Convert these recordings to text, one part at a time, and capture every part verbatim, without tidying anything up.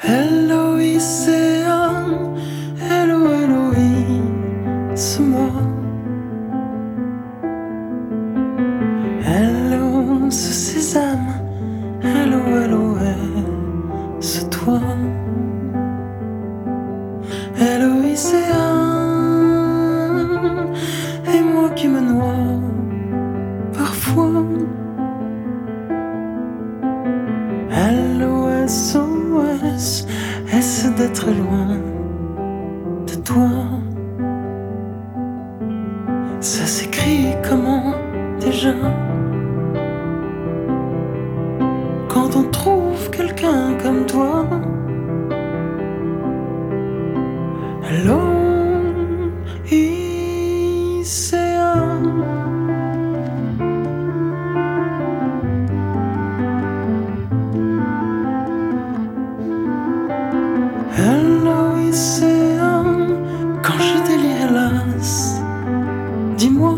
Hello océan, hello Héloïse, c'est moi. Hello ce sésame, hello hello c'est toi. Hello océan, et moi qui me noie parfois. Hello S O S, est-ce d'être loin de toi? Ça s'écrit comment déjà? Quand on trouve quelqu'un comme toi. Hello océan. Hello océan, quand je délire hélas, dis-moi.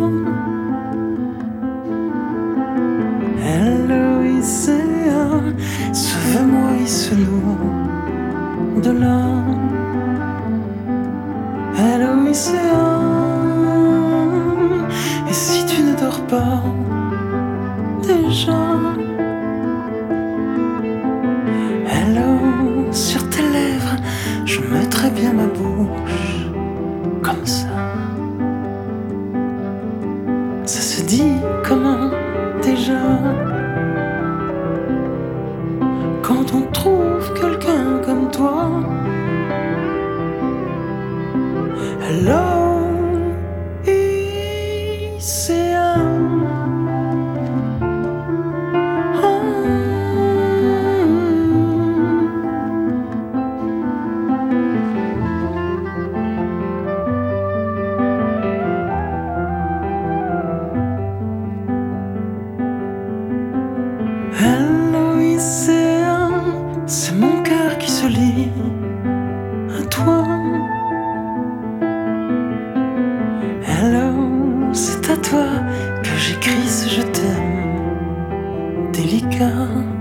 Hello océan, sauve-moi hisse-nous de là. Hello océan, et si tu ne dors pas déjà? Hello, sur tes lèvres, je mettrai bien ma bouche, comme ça. Ça se dit comment déjà? Quand on trouve quelqu'un comme toi. Hello océan. Hello océan, c'est mon cœur qui se lie à toi. Hello, c'est à toi que j'écris ce je t'aime délicat.